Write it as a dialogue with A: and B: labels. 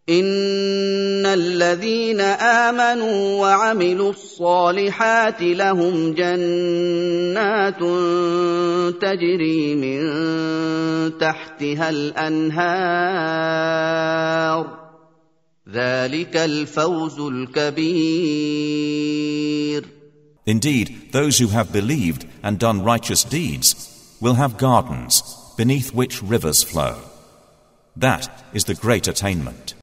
A: إِنَّ الَّذِينَ آمَنُوا وَعَمِلُوا الصَّالِحَاتِ لَهُمْ جَنَّاتٌ تَجْرِي مِن تَحْتِهَا الْأَنْهَارُ ۚ ذَلِكَ الْفَوْزُ الْكَبِيرُ.
B: Indeed, those who have believed and done righteous deeds will have gardens beneath which rivers flow. That is the great attainment.